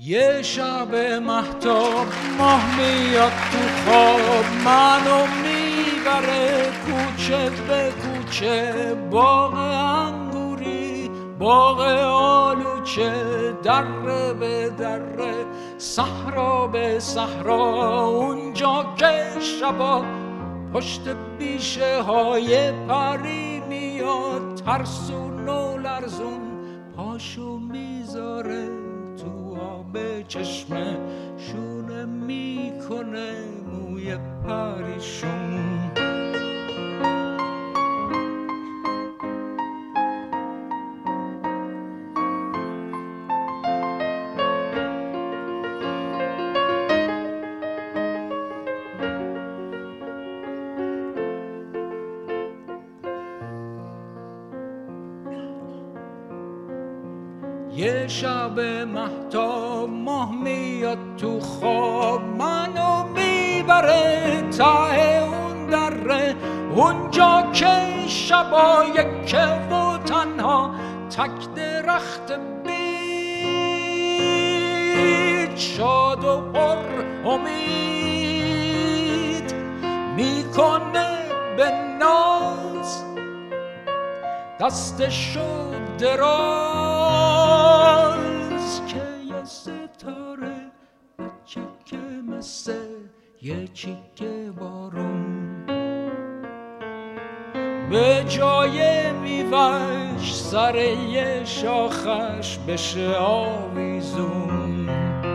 یه شب مهتاب ماه میاد تو خواب، منو میبره کوچه به کوچه، باغ انگوری باغ آلوچه، دره به دره صحرا به صحرا، اونجا که شبا پشت بیشه های پری میاد، ترسون و لرزون پاشو میذاره تو آب چشمه، شونه میکنه موی پریشون. یه شب مهتاب ماه میاد تو خواب، منو میبره ته اون دره، اونجا که شبای که و تنها تک درخت بید، شاد و پر امید میکنه به ناز، دستشو دراز که یه ستاره بچکه مثل یه چیکه بارون، به جای میوهش سر یه شاخش بشه آویزون.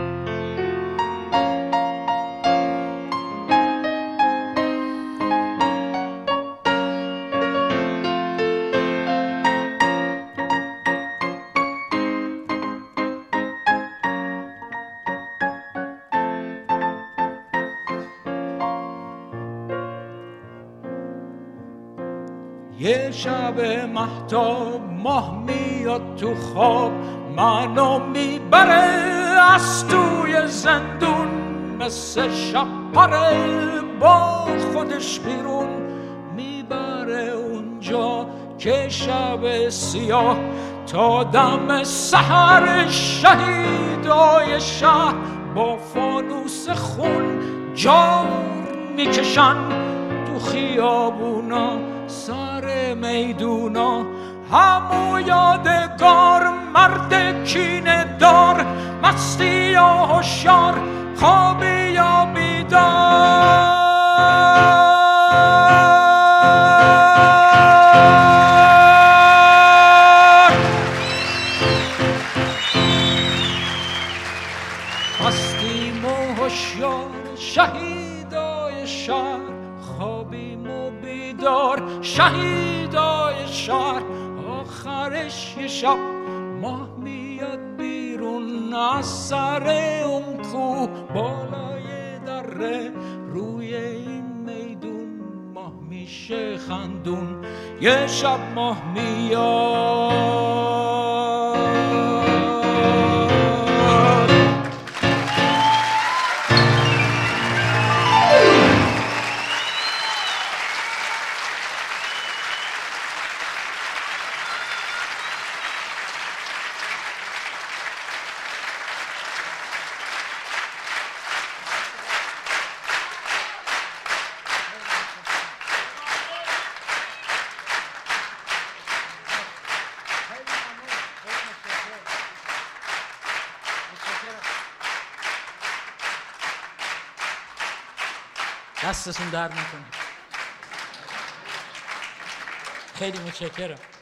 یه شب مهتاب ماه میاد تو خواب، منو میبره از توی زندون، مثل شب پره با خودش بیرون میبره اونجا که شب سیاه تا دم سحر شهیدای شهر با فانوس خون جار میکشن تو خیابونا سر میدونا، همو یادگار مرد کینه دار، مستی یا هوشیار خوابی یا بیدار. مستیم و هوشیار شهیدای شهر، خوابیم و بیدار شهیدای شهر، آخرش یه شب ماه میاد بیرون از سر اون کوه بالای دره، روی این میدون ماه میشه خندون. یه شب ماه میاد دستتون درد نکنه. خیلی متشکرم.